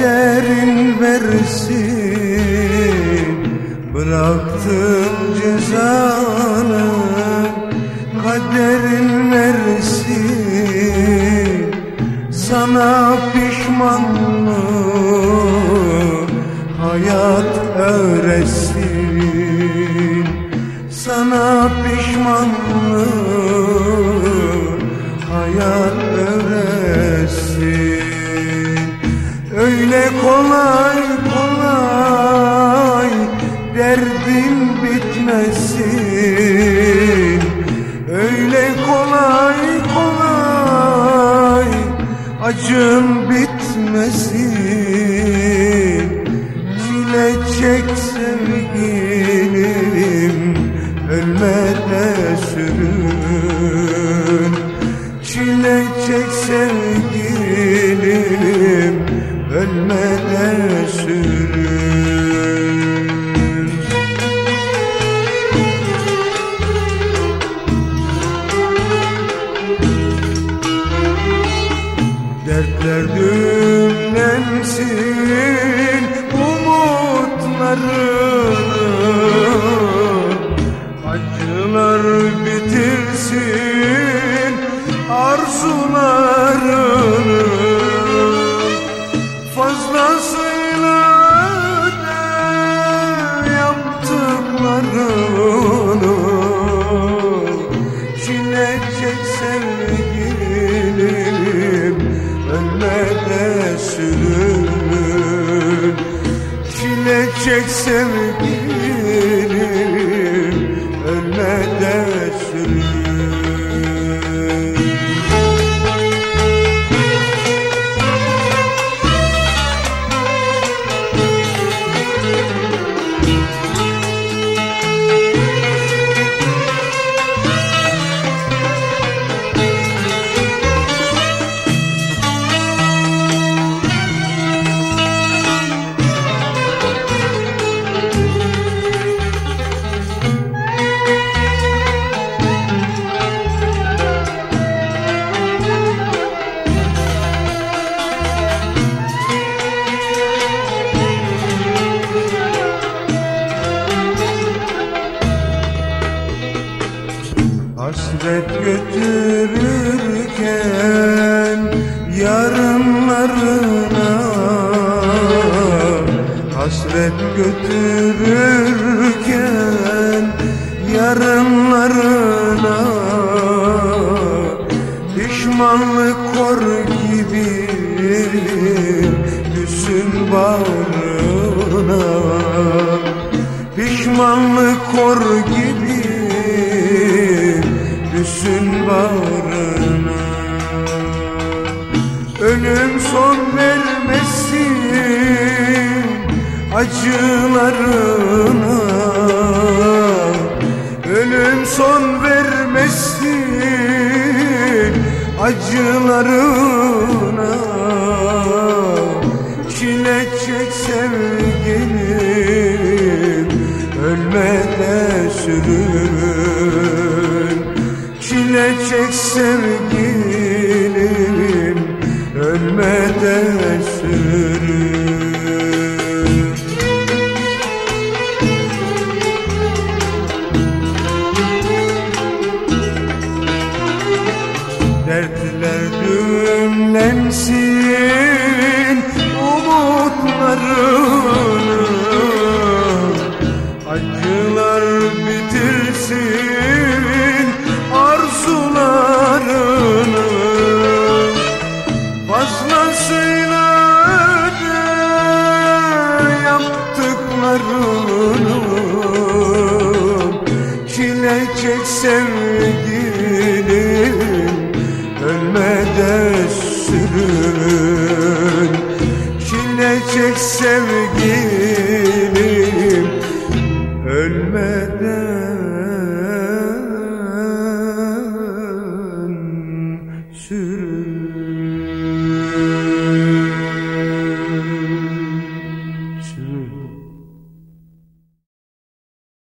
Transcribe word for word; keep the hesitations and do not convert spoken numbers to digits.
kaderin versin, bıraktım cezanı. Kaderin versin, sana pişmanlık hayat öğretsin. Sana pişmanlık hayat öğretsin. Öyle kolay kolay derdin bitmesin. Öyle kolay kolay acım bitmesin. Çile çek sevgilim, ölme de sürün. Çile çek sevgilim, ölme de sürün. Dertler düğümlensin umutlarım, acılar bitirsin arzularını. Fazlasıyla öde yaptıklarını. Çile çek sevgilim, ölme de sürün. Çile çek sevgilim, ölme de sürün. Hasret götürürken yarınlarına, hasret götürürken yarınlarına, pişmanlık kor gibi düşsün bağrına. Pişmanlık kor gibi düşsün bağrına. Ölüm son vermesin acılarına. Ölüm son vermesin acılarına. Çile çek sevgilim, ölme de sürün. Çile çek sevgilim, ölme de sürün. Dertler düğümlensin umutlarını, acılar bitirsin arzularını. Fazlasıyla öde yaptıklarını. Çile çek sevgilim, ölme de sürün. Çile çek sevgilim, ölmeden sürün.